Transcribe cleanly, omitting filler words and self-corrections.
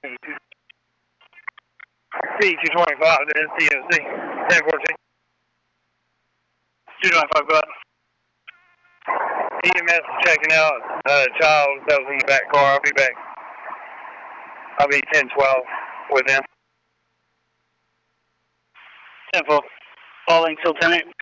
C225 to NCOC, 1014. 295, go ahead. EMS is checking out child, that was in the back car. I'll be back. I'll be 1012 with them. 10-4. All links, Lieutenant.